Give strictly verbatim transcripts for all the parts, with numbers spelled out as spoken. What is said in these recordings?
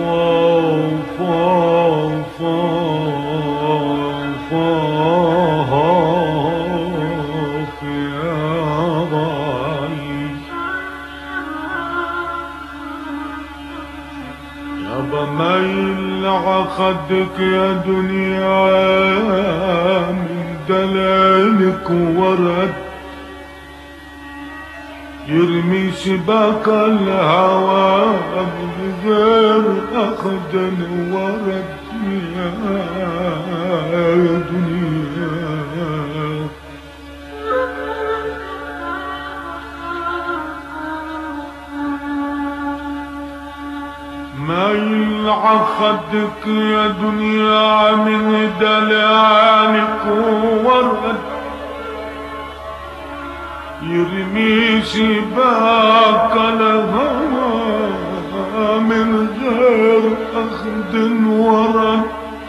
خدك يا دنيا من دلالك ورد يرمي شباك الهوى من غير أخد ورد يا دنيا. ما يلعى خدك يا دنيا من دلالك ورد يرمي شباك الهوى من غير أخد ورد.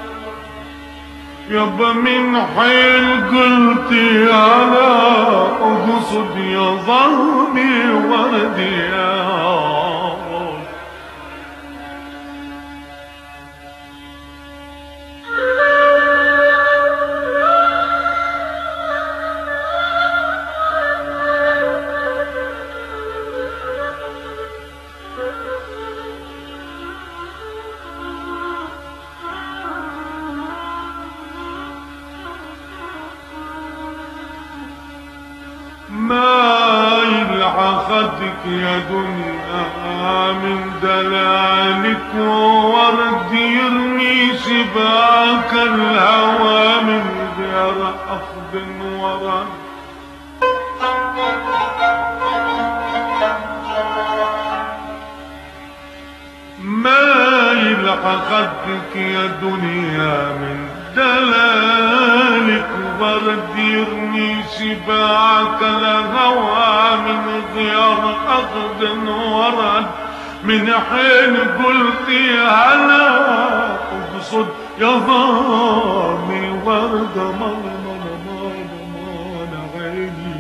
يابا من حين قلتي أنا أقصد يا ظهري ورد يا خدك يا دنيا من دلالك ورد يرمي شباك الهوى من غير أخذ ورد. ما يلعى خدك يا دنيا من دلالك ورد يرمي شباك الهوى من غير أخذ ورد. من حين قلتي أنا أقصد يا ظامي ورد مال مال مال مال عيني.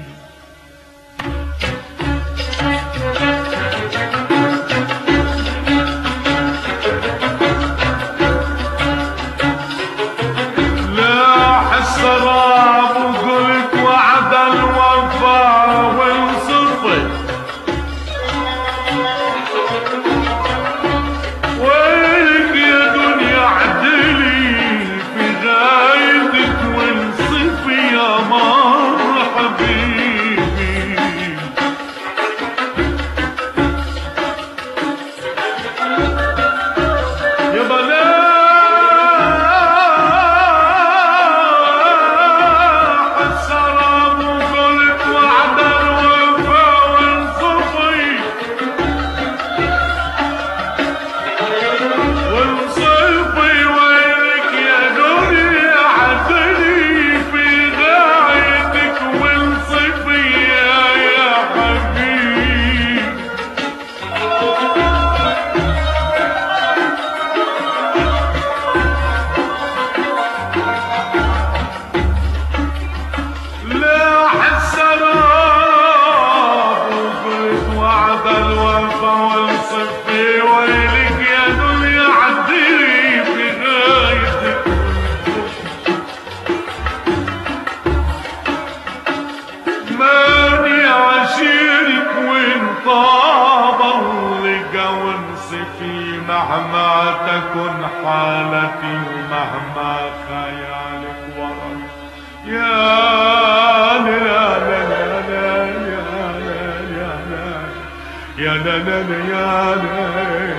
مهما تكن حالتي ومهما خيالك ورد. يا لا لا لا لا يا لا يا لا يا لا لا يا لا